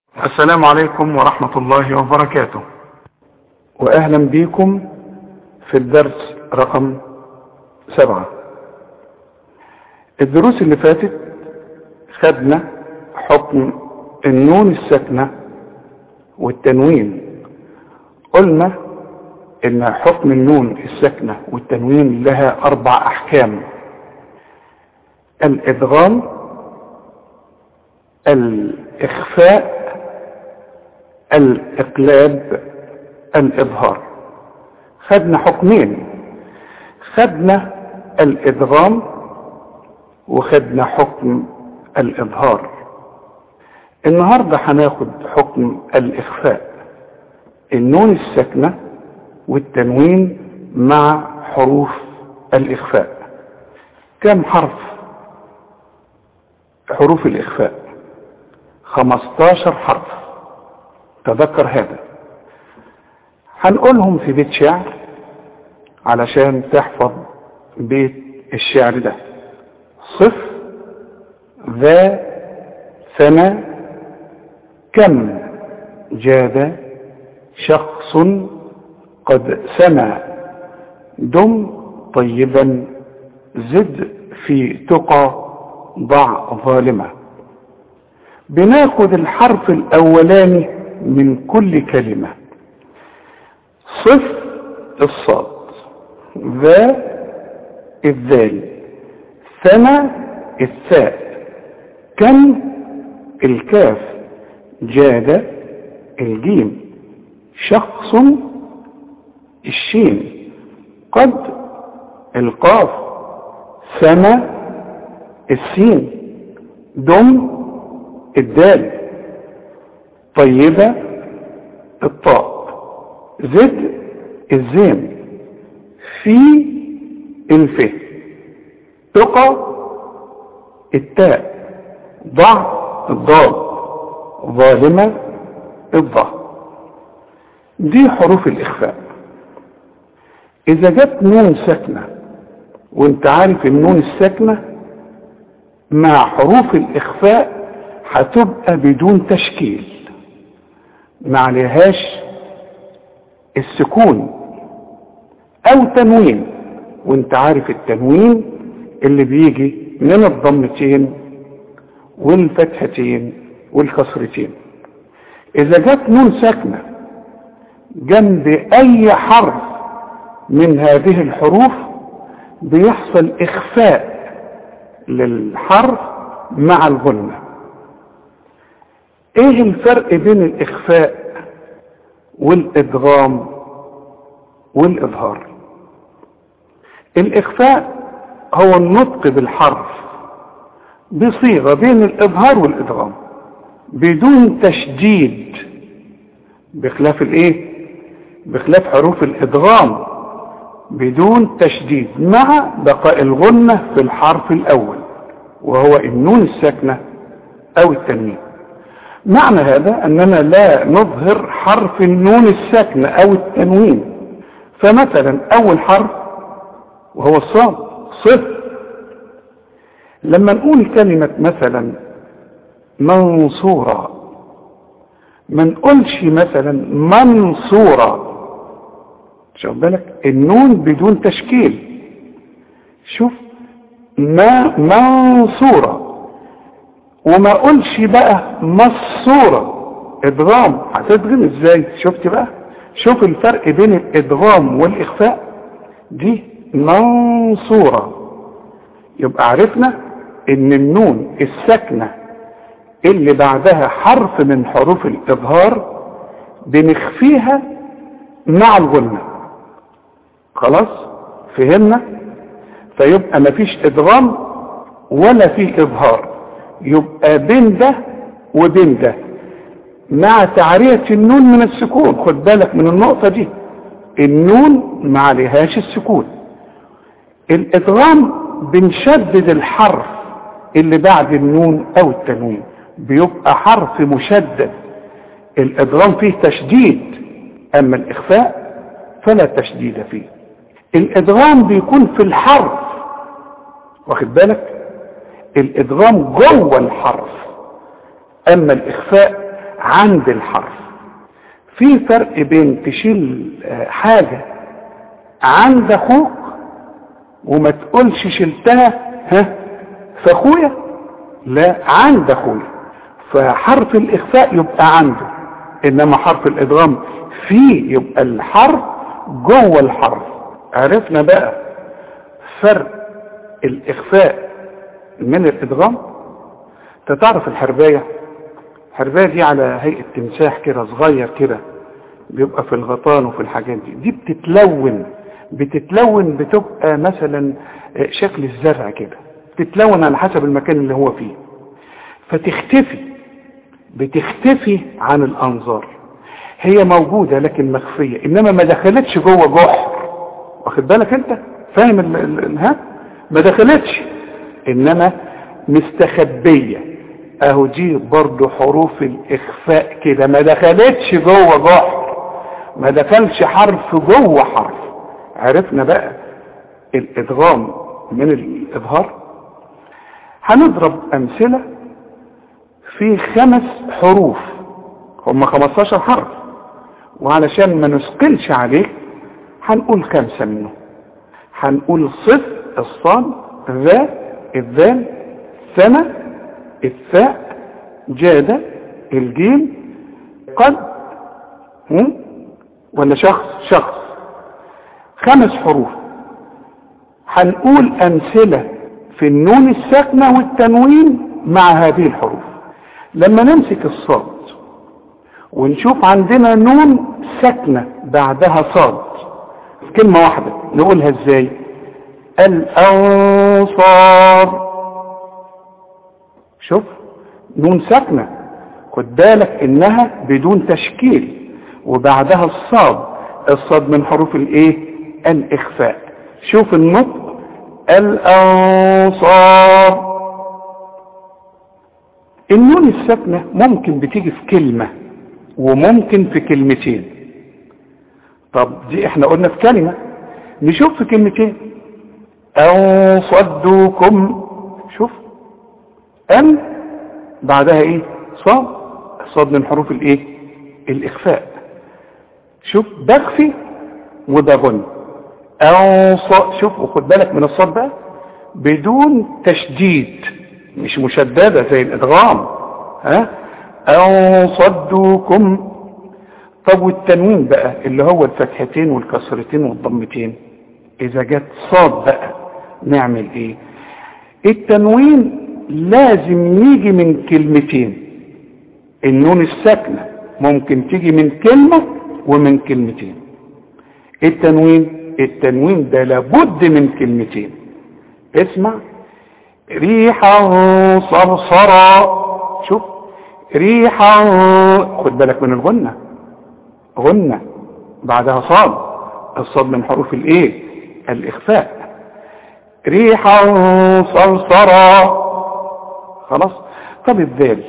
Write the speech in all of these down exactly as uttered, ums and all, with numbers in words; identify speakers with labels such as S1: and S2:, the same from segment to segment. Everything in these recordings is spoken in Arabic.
S1: السلام عليكم ورحمة الله وبركاته، وأهلا بكم في الدرس رقم سبعة. الدروس اللي فاتت خدنا حكم النون الساكنة والتنوين. قلنا إن حكم النون الساكنة والتنوين لها أربع أحكام: الإدغام، الإخفاء، الإقلاب، الإظهار. خدنا حكمين، خدنا الإدغام وخدنا حكم الإظهار. النهاردة هناخد حكم الإخفاء، النون الساكنة والتنوين مع حروف الإخفاء. كم حرف حروف الإخفاء؟ خمستاشر حرف، تذكر هذا. هنقولهم في بيت شعر علشان تحفظ بيت الشعر ده: صف، ذا، ثنى، كم، جاد، شخص، قد سمى، دم، طيبا، زد، في تقى، ضع، ظالمة. بناخد الحرف الأولاني من كل كلمة. صف الصاد، ذا الذال، ثنى الثاء، كم الكاف، جاد الجيم، شخص الشين، قد القاف، سمى السين، دم الدال، طيبة الطاء، زد الزين، في الف، تقى التاء، ضع الضاد، ظالمة الضاء. دي حروف الإخفاء. إذا جت نون ساكنة، وانت عارف النون الساكنة مع حروف الإخفاء هتبقى بدون تشكيل، ما عليهاش السكون او تنوين، وانت عارف التنوين اللي بيجي من الضمتين والفتحتين والكسرتين. اذا جت نون ساكنة جنب اي حرف من هذه الحروف بيحصل اخفاء للحرف مع الغنة. ايه الفرق بين الاخفاء والادغام والاظهار؟ الاخفاء هو النطق بالحرف بصيغة بين الاظهار والادغام بدون تشديد، بخلاف الايه بخلاف حروف الادغام بدون تشديد مع بقاء الغنة في الحرف الاول وهو النون الساكنة او التنوين. معنى هذا أننا لا نظهر حرف النون الساكنة أو التنوين. فمثلا أول حرف وهو الصاد، صف. لما نقول كلمة مثلا منصورة ما نقولش مثلا منصورة، شوف بالك النون بدون تشكيل. شوف ما منصورة، وما اقولش بقى مصورة ادغام. هتدغم ازاي؟ شفت بقى؟ شوف الفرق بين الادغام والاخفاء. دي منصورة، يبقى عرفنا ان النون الساكنة اللي بعدها حرف من حروف الاظهار بنخفيها مع الغنة. خلاص فهمنا؟ فيبقى مفيش ادغام ولا فيه اظهار، يبقى بين ده وبين ده مع تعرية النون من السكون. خد بالك من النقطة دي، النون ما عليهاش السكون. الادغام بنشدد الحرف اللي بعد النون او التنوين، بيبقى حرف مشدد. الادغام فيه تشديد، اما الاخفاء فلا تشديد فيه. الادغام بيكون في الحرف، واخد بالك؟ الادغام جوه الحرف، اما الاخفاء عند الحرف. في فرق بين تشيل حاجة عند اخوك وما تقولش شلتها ها في اخويا، لا، عند اخويا. فحرف الاخفاء يبقى عنده، انما حرف الادغام فيه يبقى الحرف جوه الحرف. عرفنا بقى فرق الاخفاء من الادغام. تعرف الحرباية؟ الحرباية دي على هيئة تمساح كده صغير كده، بيبقى في الغطان وفي الحاجات دي. دي بتتلون بتتلون بتبقى مثلا شكل الزرع كده، بتتلون على حسب المكان اللي هو فيه، فتختفي بتختفي عن الانظار. هي موجودة لكن مخفية، انما ما دخلتش جوه جحر. واخد بالك انت؟ فاهم ال ال ها؟ ما دخلتش، انما مستخبية. اهو دي برضو حروف الاخفاء كده، ما دخلتش جوه جحر، ما دخلش حرف جوه حرف. عرفنا بقى الادغام من الاظهار. هنضرب امثلة في خمس حروف، هم خمستاشر حرف، وعلشان ما نثقلش عليك هنقول خمسة منهم. هنقول صف الصاد، ذا الذال، سنة الثاء، جادة الجيم، قد ولا شخص شخص. خمس حروف. هنقول أمثلة في النون الساكنة والتنوين مع هذه الحروف. لما نمسك الصاد ونشوف عندنا نون ساكنة بعدها صاد، كلمة واحدة نقولها ازاي؟ الأنصار. شوف، نون ساكنة، خد بالك انها بدون تشكيل، وبعدها الصاد. الصاد من حروف الايه؟ الاخفاء. شوف النطق، الأنصار. النون الساكنة ممكن بتيجي في كلمة وممكن في كلمتين. طب دي احنا قلنا في كلمة، نشوف في كلمتين. أن صدوكم. شوف، أن بعدها ايه؟ صاد. الصاد من حروف الايه؟ الإخفاء. شوف، بخفي وده غن. أن صاد. شوف، وخد بالك من الصاد بقى بدون تشديد، مش مشددة زي الادغام. ها؟ أن صدوكم. طب والتنوين بقى اللي هو الفتحتين والكسرتين والضمتين، اذا جت صاد بقى نعمل ايه؟ التنوين لازم يجي من كلمتين. النون الساكنة ممكن تيجي من كلمة ومن كلمتين. التنوين التنوين ده لابد من كلمتين. اسمع، ريحا صرصرا. شوف، ريحا، خد بالك من الغنة، غنة بعدها صاد. الصاد من حروف الايه؟ الاخفاء. ريحا صرصرا. خلاص. طب الذال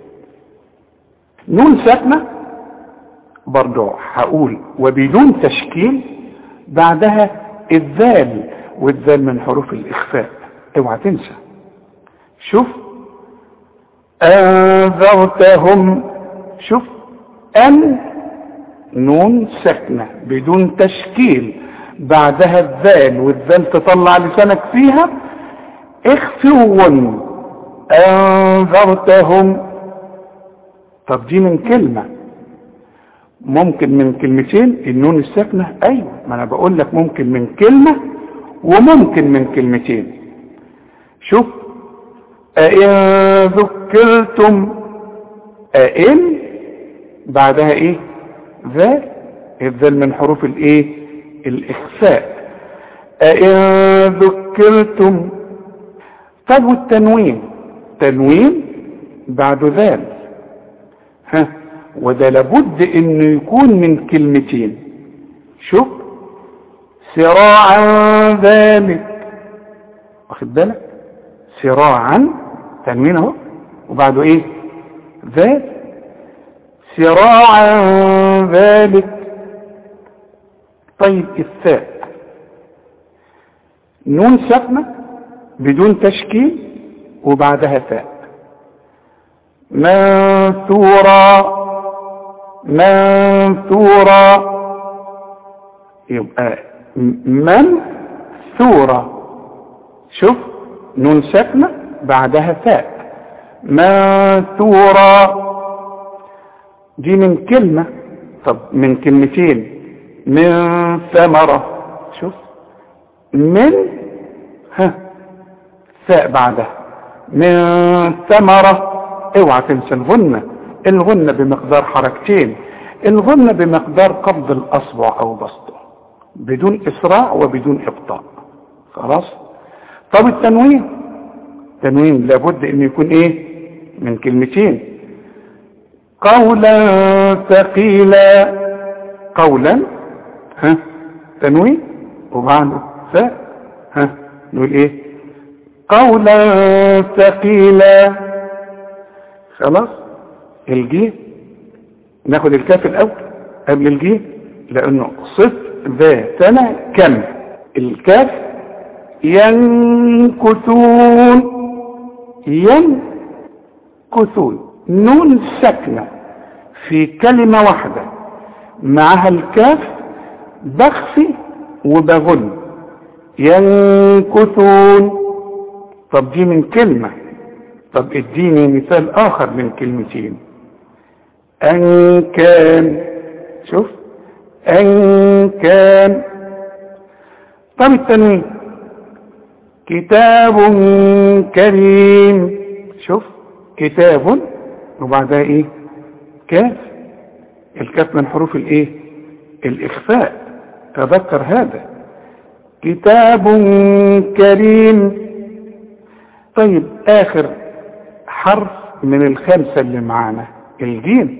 S1: نون ساكنة برضو هقول وبدون تشكيل، بعدها الذال، والذال من حروف الاخفاء، اوعى تنسى. شوف، انذرتهم. شوف، ان نون ساكنة بدون تشكيل، بعدها الذال، والذال تطلع لسانك فيها، اخفوا. انذرتهم. طب دي من كلمة، ممكن من كلمتين. النون الساكنة ايوه، ما انا بقول لك ممكن من كلمة وممكن من كلمتين. شوف، أئن ذكرتم. أئن بعدها ايه؟ ذال. الذال من حروف الايه؟ الاخفاء. أئن ذكرتم. طب والتنوين؟ تنوين بعد ذال، ها، وده لابد انه يكون من كلمتين. شوف، سراعا ذلك. واخد بالك؟ سراعا تنوين اهو، وبعده ايه؟ ذال. سراعا ذلك. طيب الثاء نون ساكنة بدون تشكيل، وبعدها ثاء. منثورا. منثورا. يبقى منثورا. شوف نون ساكنة بعدها فاء. منثورا دي من كلمة. طب من كلمتين. من ثمرة. شوف من ها فاء بعدها. من ثمرة. اوعى تنسى الغنة. الغنة بمقدار حركتين. الغنة بمقدار قبض الأصبع أو بسطه بدون إسراع وبدون إبطاء. خلاص. طب التنوين. تنوين لابد أن يكون إيه؟ من كلمتين. قولا ثقيلا. قولا ها تنوين وبعده فاء. ها نقول إيه؟ قولا ثقيلا. خلاص. الجيم ناخد الكاف الأول قبل الجيم لأنه صف ذاتنا كم. الكاف ينكثون. ينكثون نون ساكنة في كلمة واحدة معها الكاف بخفي وبغن. ينكثون. طب دي من كلمة. طب اديني مثال آخر من كلمتين. أن كان. شوف أن كان. طب التنوين. كتاب كريم. شوف كتاب وبعدها ايه؟ كاف. الكاف من حروف الايه؟ الإخفاء. تذكر هذا. كتاب كريم. طيب آخر حرف من الخمسة اللي معانا الجيم.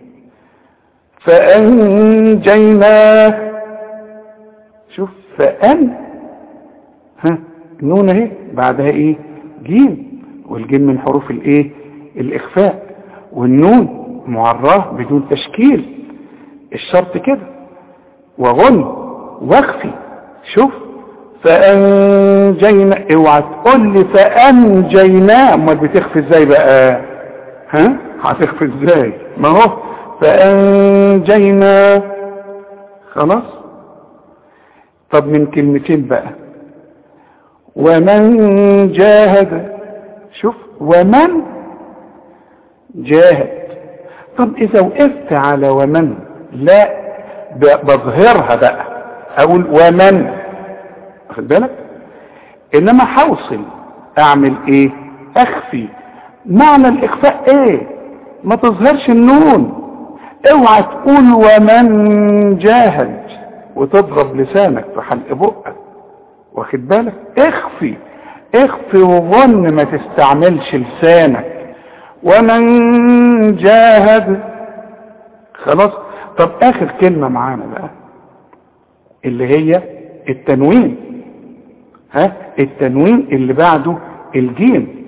S1: فأنجيناه. شوف فأن ها نون اهي بعدها ايه؟ جيم. والجيم من حروف الايه؟ الإخفاء. والنون معراه بدون تشكيل. الشرط كده. وغن واخفي. شوف فأنجينا. اوعى تقول لي فأنجينا امال بتخفي ازاي بقى؟ ها هتخفي ازاي؟ ما هو فأنجينا. خلاص. طب من كلمتين بقى. ومن جاهد. شوف ومن جاهد. طب اذا وقفت على ومن لا بظهرها بقى اقول ومن. واخد بالك؟ انما حوصل اعمل ايه؟ اخفي. معنى الاخفاء ايه؟ ما تظهرش النون. اوعى تقول ومن جاهد وتضرب لسانك في حلق بقك. واخد بالك؟ اخفي. اخفي وظن ما تستعملش لسانك. ومن جاهد. خلاص. طب اخر كلمة معانا بقى اللي هي التنوين. ها التنوين اللي بعده الجيم.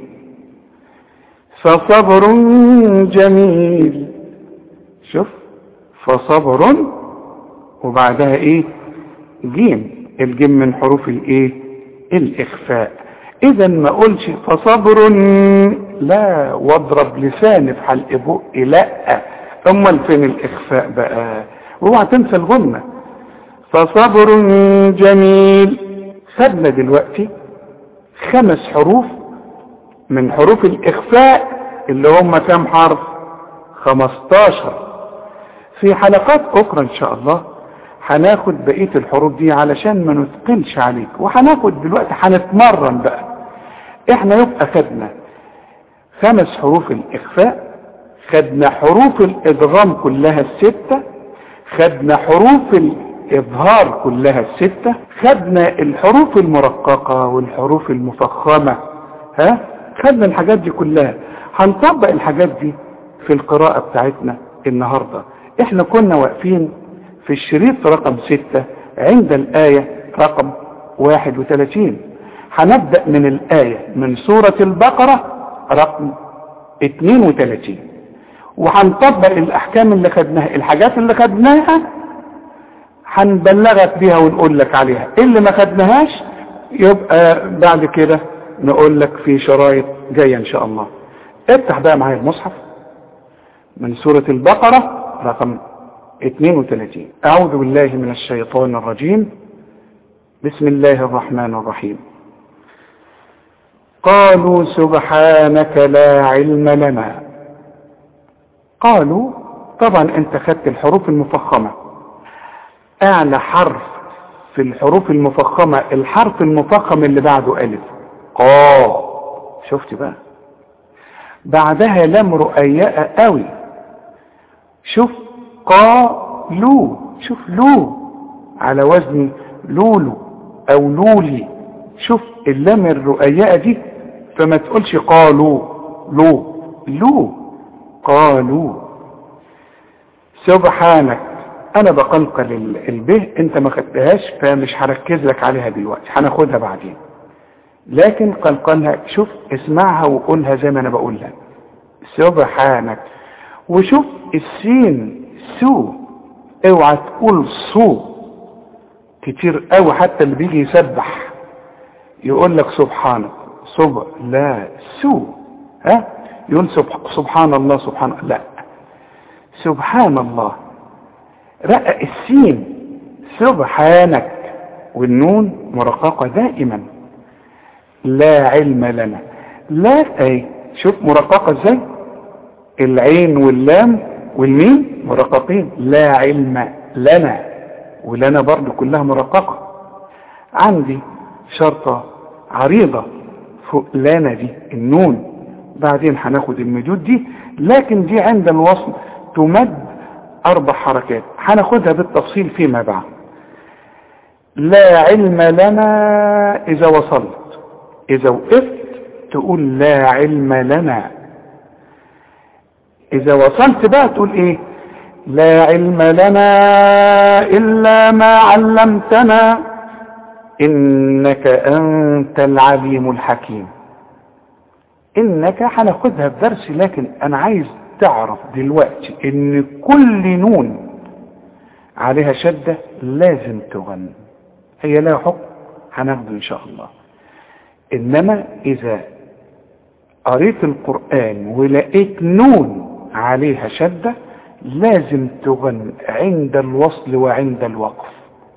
S1: فصبر جميل. شوف فصبر وبعدها ايه؟ جيم. الجيم من حروف الايه؟ الاخفاء. اذا ما اقولش فصبر لا واضرب لساني في حلق بقي لا. امال فين الاخفاء بقى؟ اوعى تنسى الغنة. فصبر جميل. خدنا دلوقتي خمس حروف من حروف الاخفاء اللي هم كام حرف؟ خمستاشر. في حلقات اخرى ان شاء الله هناخد بقية الحروف دي علشان ما نثقلش عليك. وهناخد دلوقتي هنتمرن بقى. احنا يبقى خدنا خمس حروف الاخفاء. خدنا حروف الادغام كلها الستة. خدنا حروف الاظهار كلها الستة. خدنا الحروف المرققة والحروف المفخمة. ها خدنا الحاجات دي كلها. هنطبق الحاجات دي في القراءة بتاعتنا النهاردة. احنا كنا واقفين في الشريط رقم ستة عند الآية رقم واحد وثلاثين. هنبدأ من الآية من سورة البقرة رقم اثنين وثلاثين وهنطبق الأحكام اللي خدناها. الحاجات اللي خدناها هنبلغك بيها ونقول لك عليها. اللي ما خدناهاش يبقى بعد كده نقول لك في شرايط جاية ان شاء الله. افتح بقى معايا المصحف من سورة البقرة رقم اثنين وثلاثين. أعوذ بالله من الشيطان الرجيم. بسم الله الرحمن الرحيم. قالوا سبحانك لا علم لنا. قالوا طبعا انت خدت الحروف المفخمة، اعلى حرف في الحروف المفخمة الحرف المفخم اللي بعده ألف. قا، شفت بقى؟ بعدها لام رؤياء قوي. شوف قالوا، شوف لو على وزن لولو او لولي. شوف اللام الرؤياء دي، فما تقولش قالوا لو لو قالوا. سبحانك، انا بقلقل البه، انت ما خدتهاش فمش هركز لك عليها دلوقتي، هناخدها بعدين، لكن قلقلها. شوف اسمعها وقولها زي ما انا بقولها. سبحانك. وشوف السين سو، اوعى تقول صو كتير قوي، حتى اللي بيجي يسبح يقول لك سبحانك سب لا سو، ها يقول سبحان الله سبحان الله، لا سبحان الله. رقق السين سبحانك، والنون مرققة دائما. لا علم لنا، لا اي شوف مرققة ازاي، العين واللام والميم مرققين. لا علم لنا، ولنا برضو كلها مرققة. عندي شرطة عريضة فوق لنا دي النون، بعدين هناخد المدود دي، لكن دي عند الوصل تمد اربع حركات، هناخدها بالتفصيل فيما بعد. لا علم لنا اذا وصلت، اذا وقفت تقول لا علم لنا. اذا وصلت بقى تقول ايه؟ لا علم لنا الا ما علمتنا انك انت العليم الحكيم. انك هناخدها في درس، لكن انا عايز تعرف دلوقتي ان كل نون عليها شدة لازم تغن، هي لها حكم هناخده ان شاء الله. انما اذا قريت القرآن ولقيت نون عليها شدة لازم تغن عند الوصل وعند الوقف.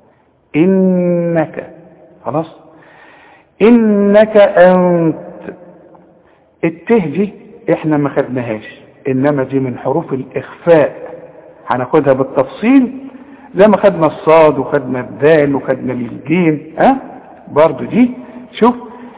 S1: انك، خلاص، انك انت. الته دي احنا ما خدناهاش، انما دي من حروف الاخفاء، هناخدها بالتفصيل زي ما خدنا الصاد وخدنا الدال وخدنا الجيم. ها برضو دي شوف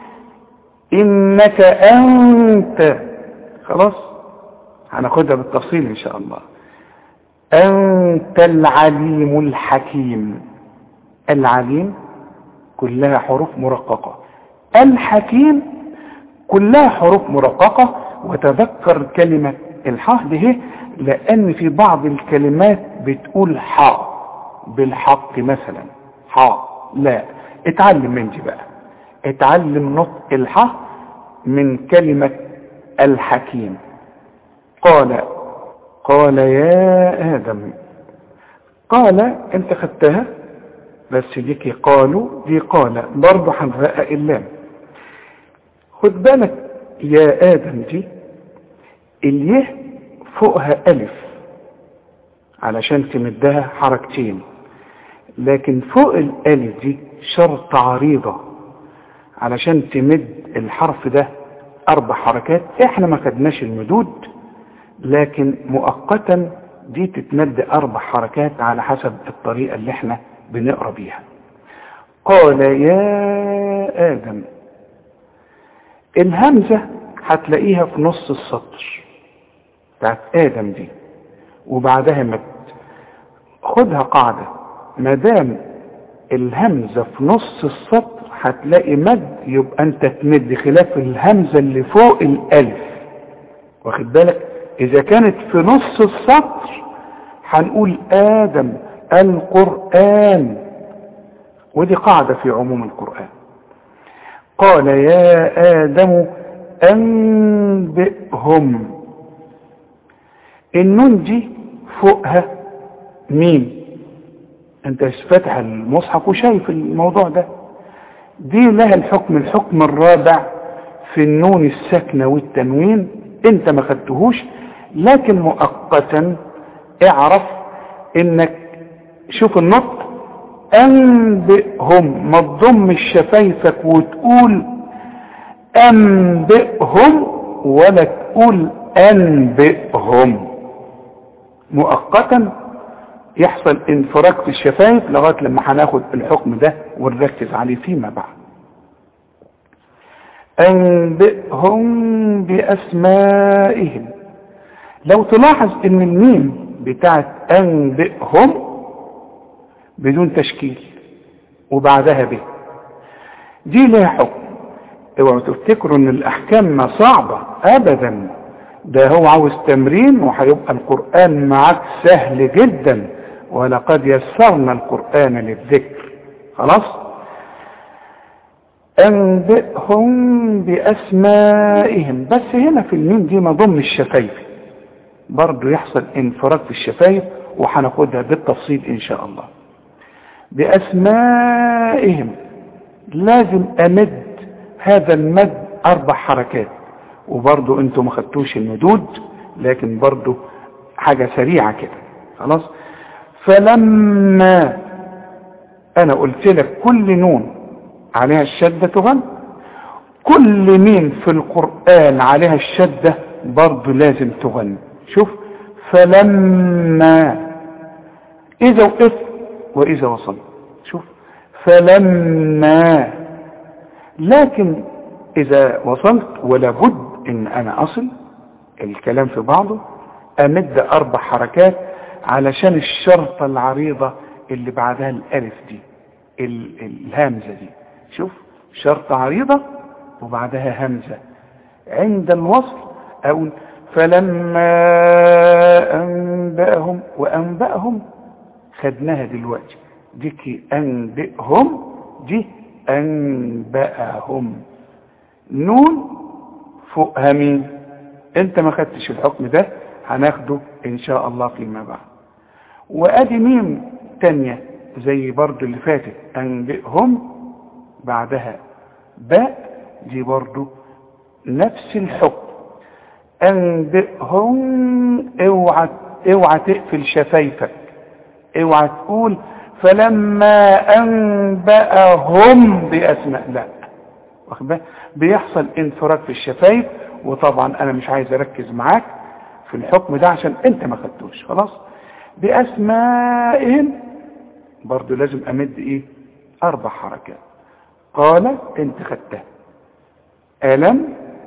S1: انك انت، خلاص هناخدها بالتفصيل ان شاء الله. انت العليم الحكيم. العليم كلها حروف مرققة، الحكيم كلها حروف مرققة. وتذكر كلمة الحاء دي لان في بعض الكلمات بتقول حاء بالحق مثلا حاء، لا اتعلم من دي بقى، اتعلم نطق الحاء من كلمة الحكيم. قال قال يا آدم. قال انت خدتها، بس ديكي قالوا دي قال برضه هنرقق اللام. خد بالك يا آدم دي اليه فوقها ألف علشان تمدها حركتين، لكن فوق الألف دي شرط عريضة علشان تمد الحرف ده أربع حركات. احنا ما خدناش المدود، لكن مؤقتا دي تتمد أربع حركات على حسب الطريقة اللي احنا بنقرأ بيها. قال يا آدم. الهمزة هتلاقيها في نص السطر بتاعت آدم دي وبعدها مد. خدها قاعدة، مادام الهمزة في نص السطر هتلاقي مد، يبقى انت تمد، خلاف الهمزة اللي فوق الألف. واخد بالك؟ إذا كانت في نص السطر هنقول آدم القرآن، ودي قاعدة في عموم القرآن. قال يا آدم أنبئهم. النون دي فوقها ميم، انت فاتح المصحف وشايف الموضوع ده. دي لها الحكم الحكم الرابع في النون الساكنة والتنوين، انت ما خدتهوش، لكن مؤقتا اعرف انك شوف النطق انبئهم، ما تضمش شفايفك وتقول انبئهم ولا تقول انبئهم. مؤقتا يحصل انفراج في الشفايف لغايه لما هناخد الحكم ده ونركز عليه فيما بعد. انبئهم باسمائهم. لو تلاحظ ان الميم بتاعت انبئهم بدون تشكيل وبعدها به، دي لها حكم. اوعوا تفتكروا ان الاحكام صعبه ابدا، ده هو عاوز تمرين وهيبقى القرآن معاك سهل جدا، ولقد يسرنا القرآن للذكر. خلاص. انبئهم باسمائهم، بس هنا في الميم دي ما ضم الشفايف، برضو يحصل انفراج في الشفايف وهناخدها بالتفصيل ان شاء الله. باسمائهم لازم امد هذا المد اربع حركات، وبرضو انتوا ما خدتوش المدود لكن برضو حاجة سريعة كده. خلاص. فلما انا قلت لك كل نون عليها الشدة تغن، كل ميم في القرآن عليها الشدة برضو لازم تغن. شوف فلما اذا وقف واذا وصل، شوف فلما. لكن اذا وصلت ولا بد ان انا اصل الكلام في بعضه، امد اربع حركات علشان الشرطة العريضة اللي بعدها الالف دي، الهمزة دي. شوف شرطة عريضة وبعدها همزة. عند الوصل اقول فلما انبأهم، وانبأهم خدناها دلوقتي، ديكي انبئهم دي انبأهم. نون فوقها مين؟ انت ما خدتش الحكم ده، هناخده ان شاء الله فيما بعد. وادي ميم تانية زي برضو اللي فاتت انبئهم بعدها باء، دي برضو نفس الحكم. انبئهم اوعى اوعى تقفل شفايفك، اوعى تقول فلما انبأهم باسماء، لا، واخد بالك؟ بيحصل انفراج في الشفايف، وطبعا انا مش عايز اركز معاك في الحكم ده عشان انت ما خدتوش. خلاص. باسمائهم برضو لازم امد ايه؟ اربع حركات. قال انت خدتها. الم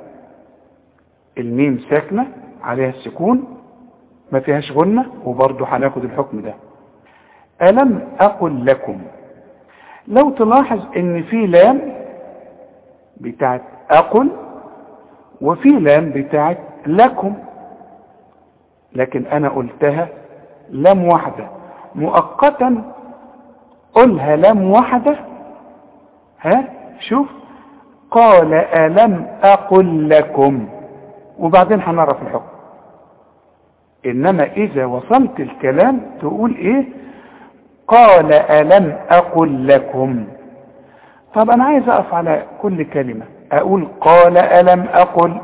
S1: الميم ساكنه عليها السكون ما فيهاش غنه، وبرضو هناخد الحكم ده. الم اقل لكم. لو تلاحظ ان في لام بتاعت اقل وفي لام بتاعت لكم، لكن انا قلتها لام واحدة مؤقتا، قلها لام واحدة. ها شوف قال ألم أقل لكم، وبعدين هنعرف الحكم. انما اذا وصلت الكلام تقول ايه؟ قال ألم أقل لكم. طب انا عايز اقف على كل كلمة اقول قال ألم أقل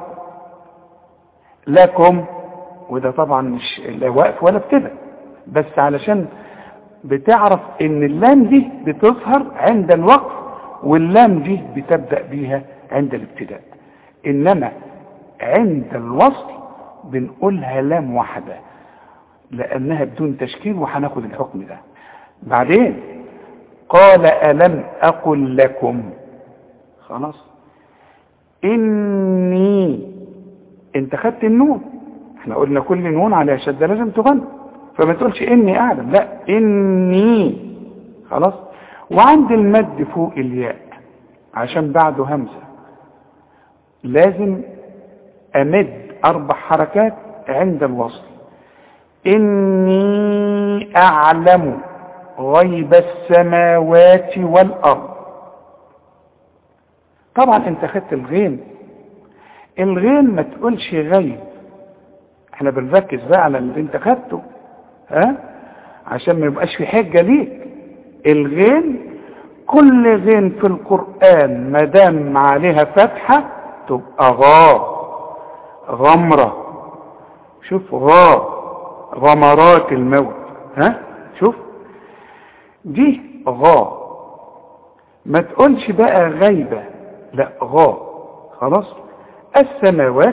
S1: لكم، وده طبعا مش لا واقف ولا ابتدى، بس علشان بتعرف ان اللام دي بتظهر عند الوقف واللام دي بتبدأ بيها عند الابتداء، انما عند الوصل بنقولها لام واحدة لانها بدون تشكيل، وهناخد الحكم ده بعدين. قال ألم أقل لكم. خلاص. إني انت خدت النون، احنا قلنا كل نون على شدة لازم تغنى، فما تقولش إني أعلم، لا إني. خلاص. وعند المد فوق الياء عشان بعده همزة لازم أمد أربع حركات عند الوصل. إني أعلم غيب السماوات والأرض. طبعا انت خدت الغين، الغين ما تقولش غيب، احنا بنركز بقى على اللي انت خدته، ها، عشان ما يبقاش في حجة ليك. الغين كل غين في القرآن ما دام عليها فتحة تبقى غا، غمرة. شوف غا غمرات الموت. ها شوف دي غا، ما تقولش بقى غيبة، لا غا. خلاص. السماوات،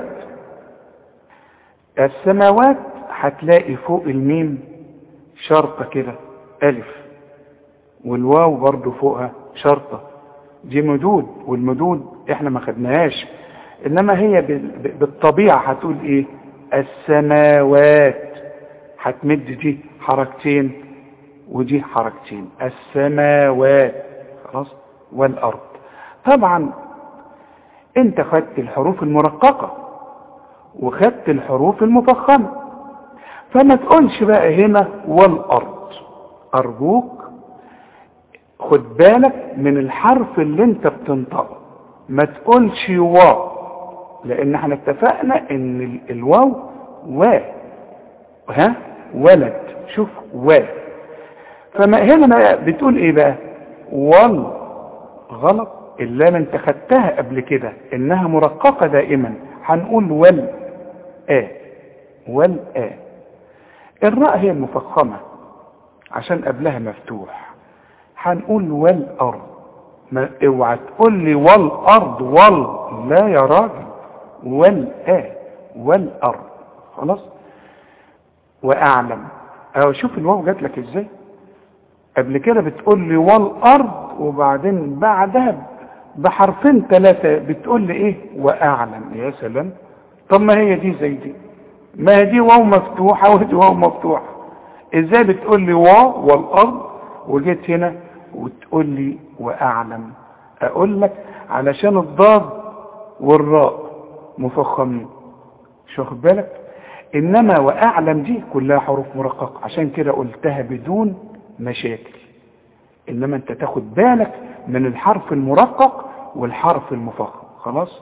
S1: السماوات هتلاقي فوق الميم شرطة كده ألف، والواو برضو فوقها شرطة. دي مدود، والمدود احنا ما خدناهاش، انما هي بالطبيعة هتقول ايه؟ السماوات. هتمد دي حركتين ودي حركتين، السماوات. خلاص. والأرض. طبعا انت خدت الحروف المرققة وخدت الحروف المفخمة، فما تقولش بقى هنا والأرض. أرجوك خد بالك من الحرف اللي انت بتنطقه، ما تقولش واو، لان احنا اتفقنا ان الواو وا، ها ولد. شوف وا. فما هنا بتقول ايه بقى؟ وال. غلط. اللام انت خدتها قبل كده انها مرققة دائما، هنقول وال آ. وال آ. الراء هي المفخمة عشان قبلها مفتوح، هنقول والأرض. ما اوعى تقول لي والأرض وال، لا يا راجل، والآ والأرض. خلاص. وأعلم. أو شوف الواو جات لك ازاي. قبل كده بتقول لي والأرض، وبعدين بعدها بحرفين ثلاثة بتقول لي ايه؟ وأعلم. يا سلام. طب ما هي دي زي دي، ما هي دي واو مفتوحة ودي واو مفتوحة، ازاي بتقول لي واو والأرض وجيت هنا وتقول لي وأعلم؟ أقول لك علشان الضاد والراء مفخمين، شو واخد بالك؟ إنما وأعلم دي كلها حروف مرققة، عشان كده قلتها بدون مشاكل. إنما أنت تاخد بالك من الحرف المرقق والحرف المفخم. خلاص.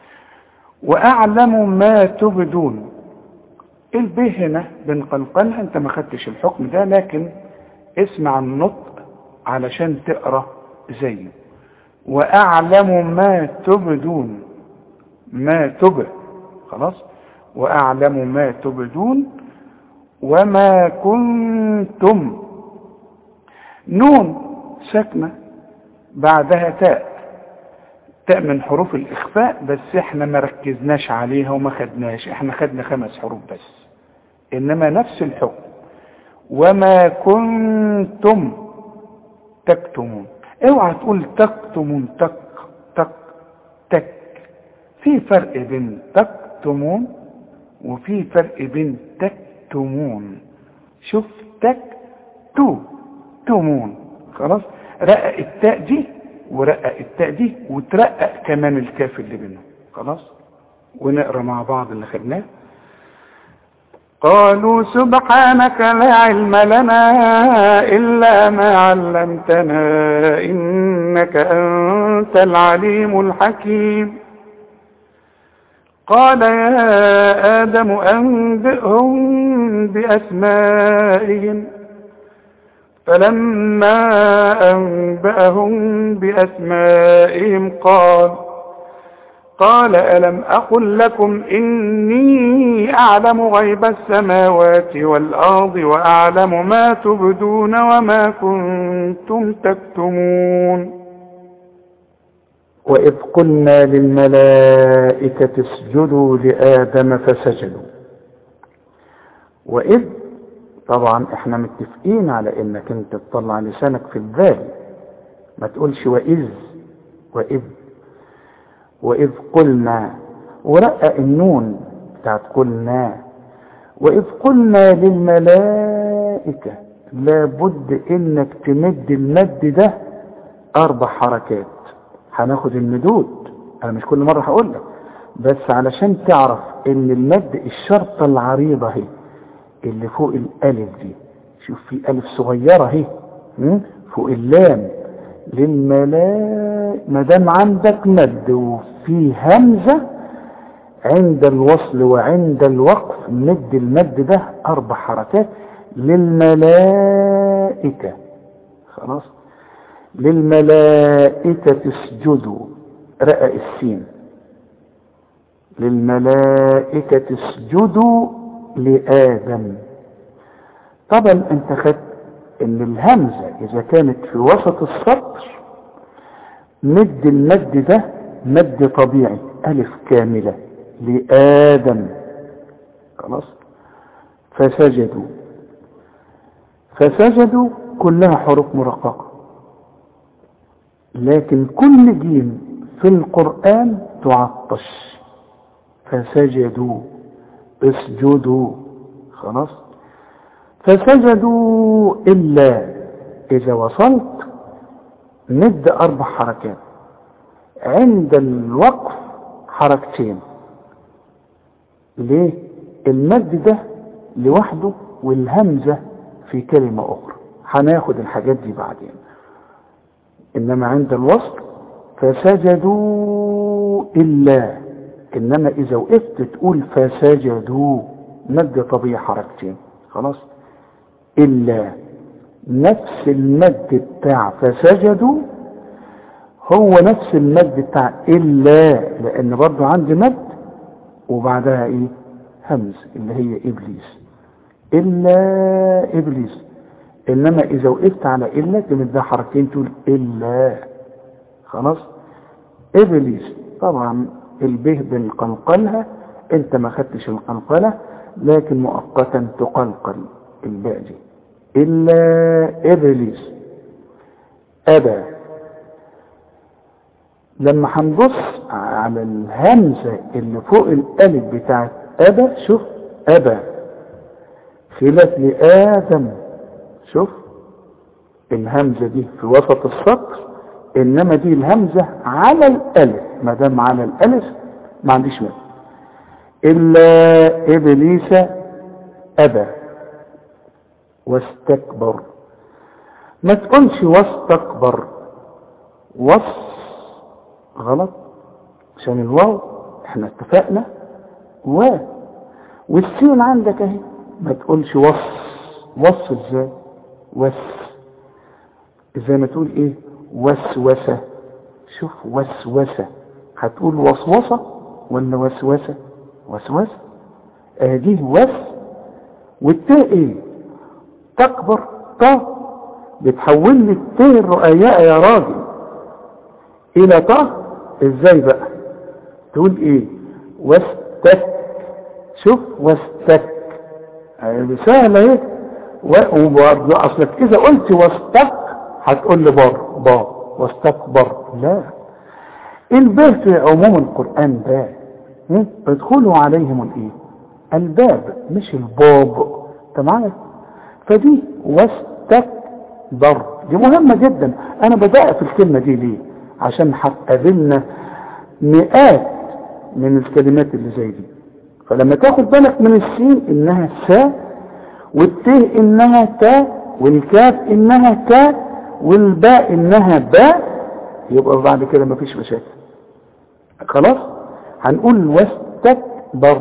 S1: وأعلم ما تبدون. الب هنا بنقلقلها، أنت ما خدتش الحكم ده، لكن اسمع النطق علشان تقرأ زيه. وأعلم ما تبدون. ما تب. خلاص. وأعلم ما تبدون وما كنتم. نون ساكنة بعدها تاء، تاء من حروف الإخفاء، بس احنا ما ركزناش عليها وما خدناش، احنا خدنا خمس حروف بس، إنما نفس الحكم. وما كنتم تكتمون. اوعى تقول تكتمون، تك تك تك. في فرق بين تكتمون وفي فرق بين تكتمون. شوف تك تو تمون. خلاص. رقق التاء دي ورقق التاء دي وترقق كمان الكاف اللي بينهم. خلاص. ونقرا مع بعض اللي خدناه. قالوا سبحانك لا علم لنا إلا ما علمتنا إنك أنت العليم الحكيم. قال يا آدم أنبئهم بأسمائهم. فلما أنبأهم بأسمائهم قال قال ألم أقل لكم إني أعلم غيب السماوات والأرض وأعلم ما تبدون وما كنتم تكتمون. وإذ قلنا للملائكة اسجدوا لآدم فسجدوا. وإذ طبعا احنا متفقين على انك انت تطلع لسانك في الذال، ما تقولش وإذ. وإذ وإذ قلنا، ورقق النون بتاعت قلنا. وإذ قلنا للملائكة، لابد انك تمد المد ده اربع حركات. هناخد المدود، انا مش كل مرة هقول لك، بس علشان تعرف ان المد الشرطة العريضة هي اللي فوق الالف دي. شوف في الف صغيرة اهي فوق اللام. للملائكة ما دام عندك مد وفي همزة عند الوصل وعند الوقف، مد المد ده اربع حركات. للملائكة. خلاص. للملائكة اسجدوا، رقق السين. للملائكة اسجدوا لآدم. طبعا انت خدت ان الهمزة اذا كانت في وسط السطر مد المد ده مد طبيعي الف كاملة لآدم. خلاص. فسجدوا فسجدوا كلها حروف مرققة، لكن كل جيم في القرآن تعطش. فسجدوا اسجدوا. خلاص. فسجدوا إلا إذا وصلت مد أربع حركات، عند الوقف حركتين. ليه؟ المد ده لوحده والهمزة في كلمة أخرى، هناخد الحاجات دي بعدين. إنما عند الوصل فسجدوا إلا، إنما إذا وقفت تقول فسجدوا مد طبيعي حركتين. خلاص. إلا نفس المد بتاع فسجدوا هو نفس المد بتاع إلا، لأن برضو عندي مد وبعدها إيه؟ همز اللي هي إبليس. إلا إبليس. إنما إذا وقفت على إلا تمد ده حركتين تقول إلا. خلاص. إبليس طبعا البه بنقلقلها، انت ما خدتش القلقلة، لكن مؤقتا تقلقل الباء دي. إلا إبليس أبى. لما هنبص على الهمزة اللي فوق الألف بتاعت أبى، شوف أبى خلاف لآدم. شوف الهمزة دي في وسط السطر، إنما دي الهمزة على الألف. ما دام على الألف ما عنديش مد. إلا إبليس أبى واستكبر. ما تقولش واستكبر، وص غلط عشان الواو احنا اتفقنا و والسين عندك اهي. ما تقولش وص. وص ازاي؟ وس. ازاي ما تقول ايه؟ وسوسة. شوف وسوسة هتقول وسوسة ولا وسوسة؟ وسوسة. ادي وس. والتاء ايه؟ تكبر. طا بتحول لي التاء الرؤياء يا راجل الى طا. ازاي بقى تقول ايه؟ واستك. شوف واستك سهله ايه. واصلك اذا قلت واستك هتقول لي بر با واستكبر. لا، الباء في عموم القران باء. ادخلوا عليهم الايه؟ الباب مش الباب. تمام. فدي واستكبر دي مهمه جدا. انا بدأت في الكلمه دي ليه؟ عشان هتقابلنا مئات من الكلمات اللي زي دي. فلما تاخد بالك من السين انها سا، والتاء انها تا، والكاف انها تا، والباء انها باء، يبقى بعد كده مفيش مشاكل. خلاص. هنقول واستكبر.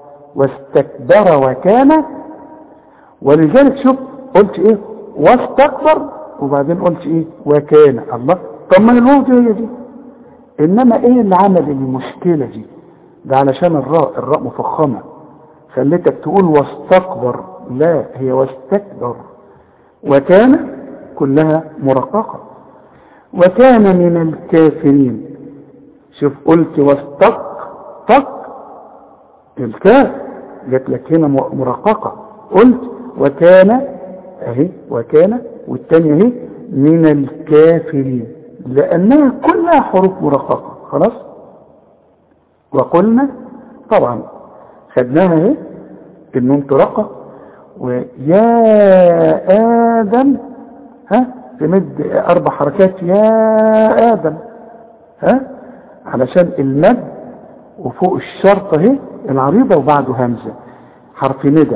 S1: واستكبر وكان. ولذلك شوف قلت ايه؟ واستكبر وبعدين قلت ايه؟ وكان. الله، طب ما الواو دي هي دي. انما ايه اللي عمل المشكلة دي؟ ده علشان الراء الراء مفخمة خلتك تقول واستكبر. لا، هي واستكبر. وكان كلها مرققة. وكان من الكافرين. شوف قلت واستك تك الكاف جات لك هنا مرققة. قلت وكان اهي وكان، والتانية اهي من الكافرين، لأنها كلها حروف مرققة. خلاص. وقلنا طبعا خدناها اهي النون ترقق. ويا آدم ها تمد أربع حركات يا آدم ها علشان المد، وفوق الشرطة اهي العريضة وبعده همزة حرف ندى.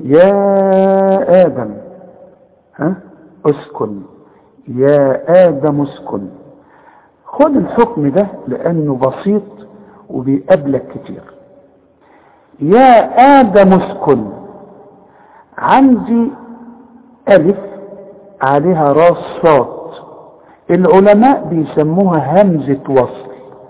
S1: يا آدم ها اسكن. يا آدم اسكن. خد الحكم ده لأنه بسيط وبيقابلك كتير. يا آدم اسكن. عندي ألف عليها راس صاد، العلماء بيسموها همزة وصل.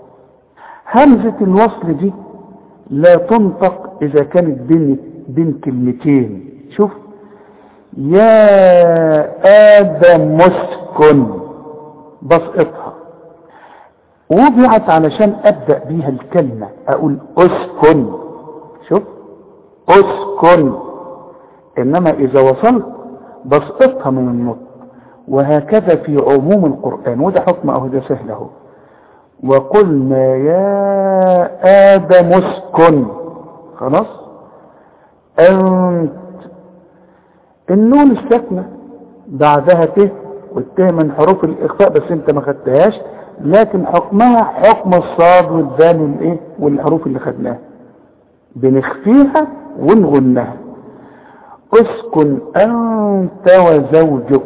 S1: همزة الوصل دي لا تنطق إذا كانت بين, بين كلمتين. شوف يا آدم اسكن، بسقطها، وضعت علشان أبدأ بيها الكلمة، أقول اسكن. شوف اسكن، إنما إذا وصلت بسقطها من النطق. وهكذا في عموم القرآن، وده حكم أهو، ده سهل أهو. وقلنا يا آدم اسكن، خلاص. أنت، النون الساكنة بعدها ت، والت من حروف الإخفاء بس أنت ما خدتهاش، لكن حكمها حكم الصاد والذال والإيه والحروف اللي خدناها، بنخفيها ونغنها. اسكن أنت وزوجك،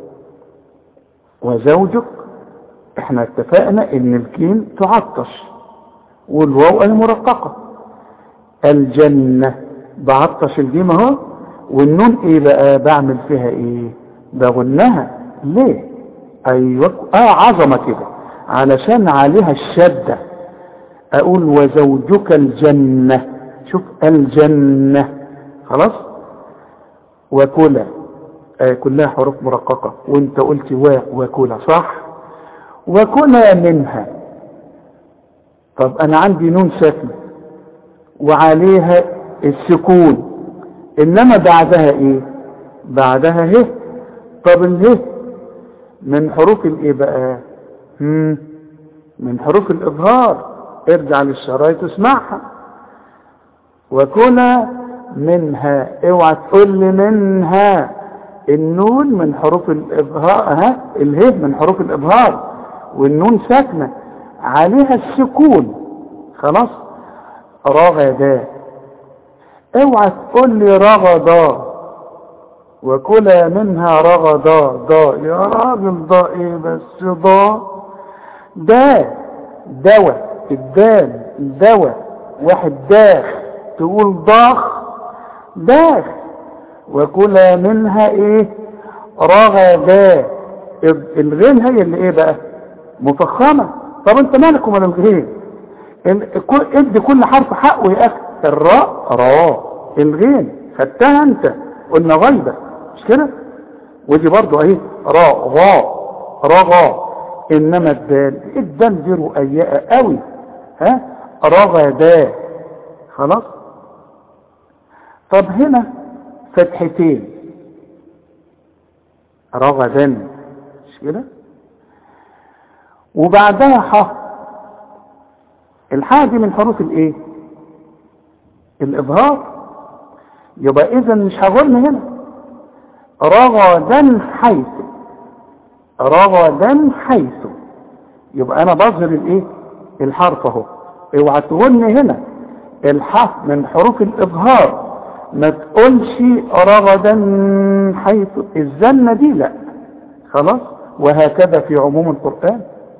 S1: وزوجك احنا اتفقنا ان الجيم تعطش والواو المرققة. الجنة بعطش الجيم اهو، والنون ايه بقى بعمل فيها ايه؟ بغنها. ليه؟ ايوه اه عظمة كده، علشان عليها الشدة. اقول وزوجك الجنة، شوف الجنة، خلاص. وكلا آه كلها حروف مرققة، وانت قلت و وكلا، صح. وكلا منها، طب انا عندي نون ساكنة وعليها السكون، انما بعدها ايه؟ بعدها ه. طب اله من حروف الايه بقى؟ هم من حروف الاظهار، ارجع للشرايط اسمعها. وكلا منها، اوعى تقول لي منها، النون من حروف الاظهار، ها اله من حروف الاظهار، والنون ساكنة عليها السكون، خلاص. رغدا، اوعى تقول لي رغدا. وكلا منها رغدا، ضاء يا راجل، ضاء ايه بس، ضاء دا دواء، الدال دواء، واحد داخ تقول ضاخ داخ. وكلا منها ايه؟ رغدا. الغين هي اللي ايه بقى؟ مفخمة. طب انت مالك ومال الغين؟ ادي كل حرف حقه يا اخي. الراء راء، الغين خدتها انت، قلنا غيبة مش كده؟ ودي برضو اهي راء غاء رغا. انما الدال، الدال دي رؤياء قوي، ها رغدا، خلاص. طب هنا فتحتين، رغدا مش كده؟ وبعدها ح. الحاء دي من حروف الايه؟ الاظهار. يبقى اذا مش هقول هنا رغدا حيث، رغدا حيث، يبقى انا بظهر الايه؟ الحرف اهو. اوعى تغن هنا، الحاء من حروف الاظهار، ما تقولش رغدا حيث، الزنة دي لا، خلاص. وهكذا في عموم القرآن.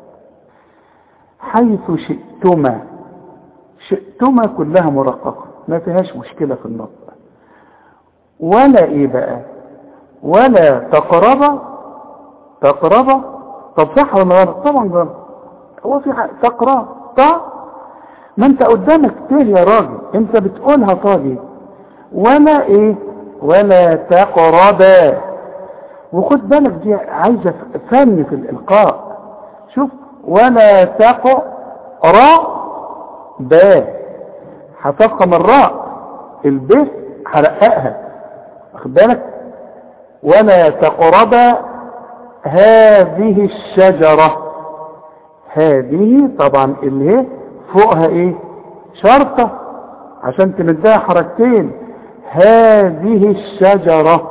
S1: حيث شئتما، شئتما كلها مرققة، ما فيهاش مشكلة في النطق. ولا ايه بقى؟ ولا تقرب، تقرب. طب صح ولا غلط؟ طبعا غلط. هو في حق تقرا طا، ما انت قدامك ته يا راجل، انت بتقولها طاجي. ولا ايه؟ ولا تقربا. وخد بالك دي عايزه فن في الالقاء. شوف، ولا تقرا با، هتفخم الراء، الب هرققها، واخد بالك. ولا تقربا هذه الشجرة، هذه طبعا اللي هي فوقها ايه؟ شرطة، عشان تمدها حركتين. هذه الشجرة،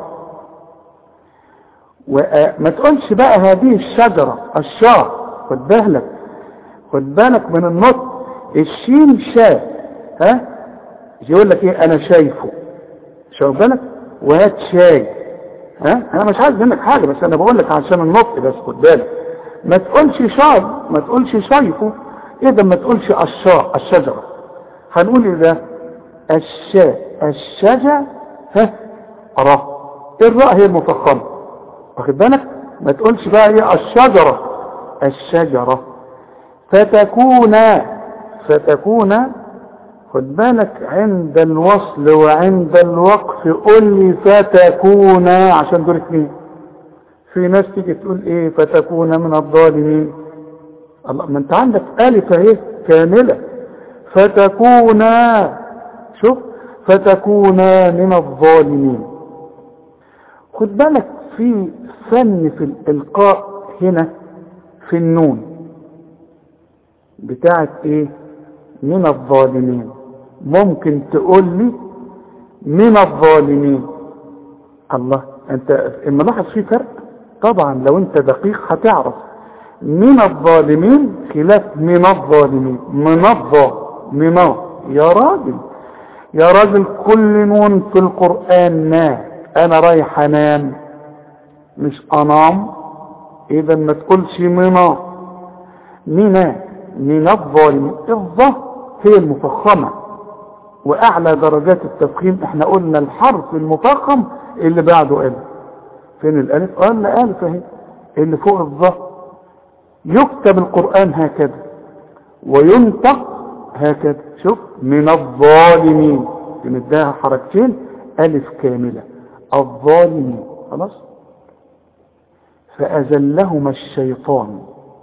S1: وما تقولش بقى هذه الشجرة الشاء، خد بالك، خد بالك من النطق. الشين شاء، ها يقول لك ايه؟ انا شايفه، شوف بالك. وهات شاي، ها انا مش عايز منك حاجة، بس انا بقول لك عشان النطق بس، خد بالك. ما تقولش شاي، ما تقولش شايفه. اذا ما تقولش الشاء الشجرة، هنقول ايه ده؟ الشاء الشجر، ها را، الراء هي المفخمة، واخد بالك. ما تقولش بقى ايه الشجرة الشجرة. فتكون، فتكون خد بالك عند الوصل وعند الوقف قل لي فتكون، عشان دول اتنين. في ناس تيجي تقول ايه فتكون من الظالمين، الله ما انت عندك الف اهي كامله، فتكون، شوف فتكون من الظالمين. خد بالك في فن في الالقاء هنا في النون بتاعت ايه من الظالمين. ممكن تقول لي من الظالمين، الله انت ملاحظ في فرق طبعا، لو انت دقيق هتعرف من الظالمين خلاف من الظالمين. من الظالمين يا راجل يا راجل كل نون في القرآن ما، انا رايح انام مش انام، اذا ما تقولش من من من الظالمين. الظه هي المفخمة واعلى درجات التفخيم. احنا قلنا الحرف المفخم اللي بعده الف. فين الالف؟ قلنا الف اهي اللي فوق الظه. يكتب القرآن هكذا وينطق هكذا. شوف من الظالمين بنديها حركتين الف كاملة الظالمين. خلاص. فأزلهما الشيطان،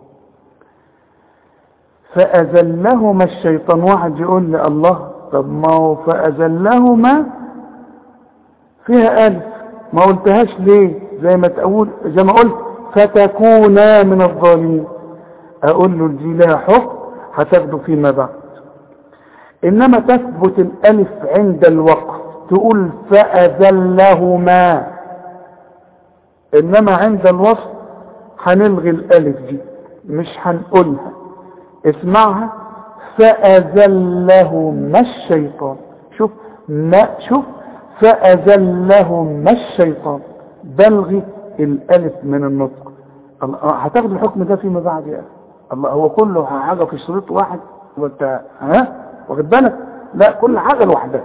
S1: فأزلهما الشيطان. واحد يقول لي الله طب ما هو فأزلهما فيها ألف ما قلتهاش ليه؟ زي ما تقول زي ما قلت فتكونا من الظالمين. أقول له دي لها حكم هتاخده فيما بعد، إنما تثبت الألف عند الوقف تقول فأزلهما، إنما عند الوصف هنلغي الألف دي مش هنقولها. اسمعها فأزلهما الشيطان. شوف ما شوف فأزلهما الشيطان، بلغي الألف من النطق. هتاخد الحكم ده فيما بعد يا أخي. الله هو كله حاجة في شريط واحد وانت ها واخد بالك؟ لا كل حاجة لوحدها.